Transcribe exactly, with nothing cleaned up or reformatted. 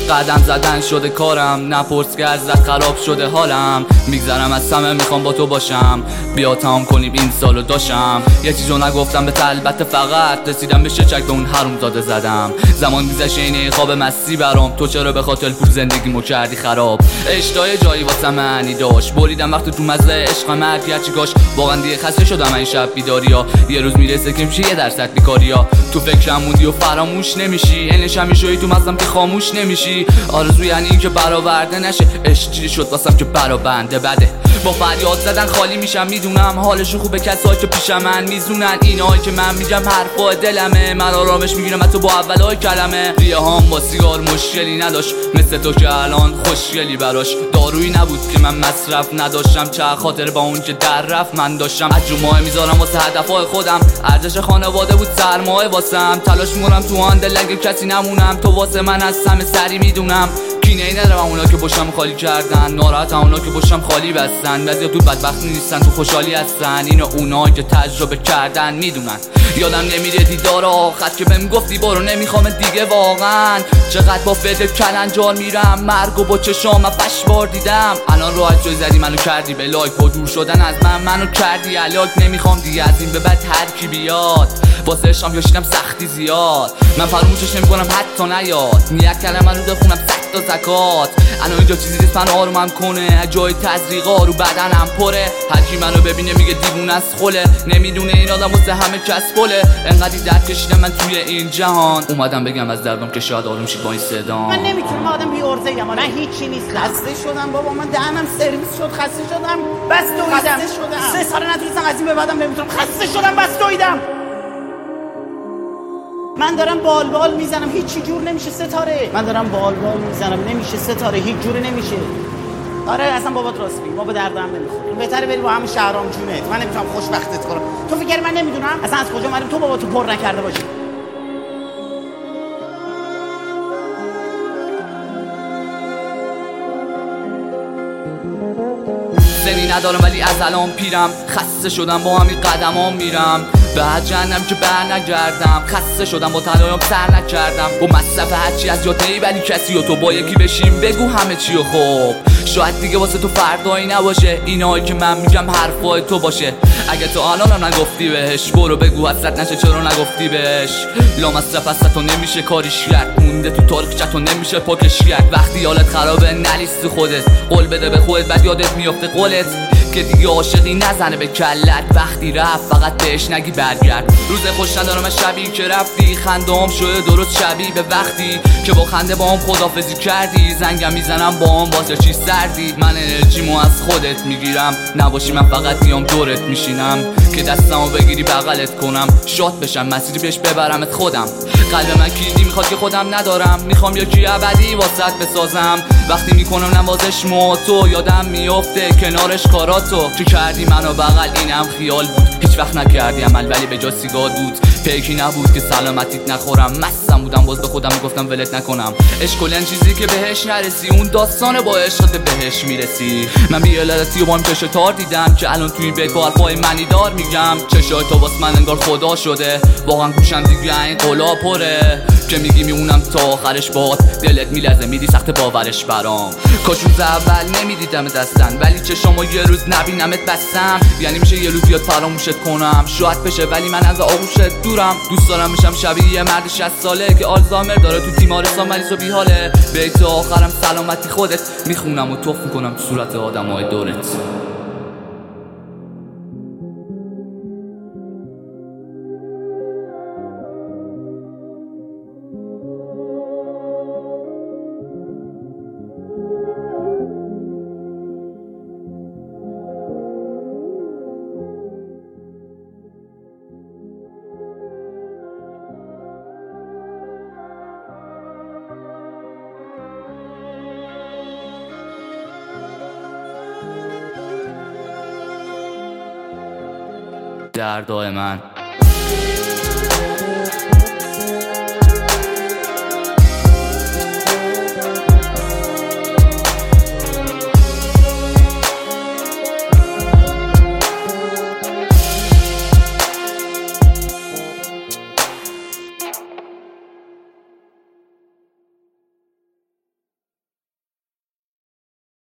قدم زدن شده کارم، نپرس که ازت خراب شده حالم. میگذرم از همه میخوام با تو باشم، بیا تمام کنیم این سالو داشم. یه چیزو نگفتم به البته فقط رسیدم به شچک به اون حرومزاده زدم. زمان میگذشت اینه خواب مستی برام، تو چرا به خاطر پول زندگیمو کردی خراب. اشتای جایی واسه معنی داشت، بریدم وقتی تو مزه عشق مرد گرچه کاش. واقعا دیگه خسته شدم این شب بیداریا، یه روز میرسه که میشه یه درصد بیکاریا. تو فکرم موندی و فراموش نمیشی، اینش همیشه تو مغزم که خاموش نمیشی. آرزو یعنی این که برآورده نشه، عشق چیزی شد واسم که برآبنده بده. با فریاد زدن خالی میشم میدونم، حالشون خوبه کسایی که پیش من میزونن. اینایی که من میگم حرفای دلمه، من آرامش میگیرم حتی با اولای کلمه. ریه هام با سیگار مشکلی نداشت، مثل تو که الان خوشگلی براش. دارویی نبود که من مصرف نداشتم، چه خاطر با اون که در رفت من داشتم. از جمعه میذارم واسه هدفهای خودم، ارزش خانواده بود سرمایه واسم. تلاش میکنم تو آن دل اگه کسی نمونم، تو واسه من از همه سری میدونم. کینه ای ندارم اونا که باشم خالی کردن، ناراحت اونا که باشم خالی بستن. بعضیا تو بدبختی نیستن تو خوشحالی هستن، اینو اونایی که تجربه کردن میدونن. یادم نمیره دیدار آخر که بهم گفتی برو نمیخوام دیگه واقعا. چقدر با فکر کلنجار میرم، مرگو با چشام فش بار دیدم. الان راحت جای زدی منو کردی به لایک، با دور شدن از من منو کردی الاک. نمیخوام دیگه از این به بعد هر کی بیاد، واسه عشقم کشیدم سختی زیاد. من فراموشش نمیکنم حتی نیاد، نیت کردم منو بخونم صد تا زکات. الان اینجا چیزی نیست من آرومم کنه، از جای تزریقا رو بدنم پره. هر کی منو ببینه میگه دیوونه است خله، نمیدونه این آدم واسه همه کس پله. انقدی درد کشیدم من توی این جهان، اومدم بگم از دردم که شاید آروم شید با این صدام. من نمیتونم آدم بی ارزه ام، من هیچی نیست. خسته شدم بابا، من دهنم سرویس شد، خسته شدم بس دویدم. سه سال نتونستم از این به بعدم نمیتونم، خسته شدم بس دویدم. من دارم بال بال میزنم هیچی جور نمیشه ستاره. من دارم بال بال میزنم نمیشه ستاره، هیچ جور نمیشه. آره اصلا بابات راست میگه، ما به درد هم نمیخوریم. بهتره بریم با همون شهرام جونه. من نمیتونم خوشبختت کنم. تو فکر من نمیدونم اصلا از کجا اومدیم تو باباتو پر نکرده باشی. سنی ندارم ولی از الان پیرم، خسته شدم با همین قدمام میرم. بعد جهنم که بر نگردم، خسته شدم با تنهاییام سر نکردم. با مصرف هرچی از یاد نمیبری کسی و تو با یکی بشیم بگو همه چی و خوب. شاید دیگه واسه تو فردایی نباشه، اینایی که من میگم حرفای تو باشه. اگه تو الانم نگفتی بهش برو بگو حسرت نشه چرا نگفتی بهش. لا مصرف از تو نمیشه کاریش کرد، مونده تو تاریخ چتو نمیشه پاکش کرد. وقتی حالت خرابه نلیست خودت، قول بده به خودت بعد یادت میافته قولت که دیگه عاشقی نزنه به کلت. وقتی رفت فقط بهش نگی برگرد. روز خوش ندارم از شبی که رفتی، خندام شده درست شبیه به وقتی که با خنده با هم خدافزی کردی. زنگم میزنم با هم واسه چی سردی، من انرژیمو از خودت میگیرم. نباشی من فقط میام دورت میشینم که دستمو بگیری بغلت کنم، شاد بشم مسیری بهش ببرمت خودم. قلب من کلیدی میخواد که خودم ندارم، میخوام یکی ابدی واسط بسازم. وقتی میکنم نوازش مو تو یادم میافته کنارش کاراتو که کردی منو بغل، اینم خیال بود هیچ وقت نکردی عمل، ولی به جا سیگار بود. پیکی نبود که سلامتیت نخورم، مستم بودم باز به خودم میگفتم ولت نکنم. عشق کلن چیزی که بهش نرسی، اون داستانه با عشقت بهش میرسی. من بی‌عدالتی و با این چشم تار دیدم که الان توی این بیت با حرفای معنی دار میگم. چشای تو واس من انگار خدا شده، واقعا گوشم دیگه این قلا پره که میگی میمونم تا آخرش باد. دلت میلرزه میدی سخت باورش برام، کاش روز اول نمیدیدم دستن ولی چشامو یه روز نبینمت بستم. یعنی میشه یه روز بیاد فراموشت کنم، شاید بشه ولی من از آغوشت دورم. دوست دارم بشم شبیه یه مرد شصت ساله که آلزایمر داره تو تیمارستان مریض و بیحاله. بیت آخرم سلامتی خودت میخونم و توف میکنم تو صورت آدمای دورت. دردای من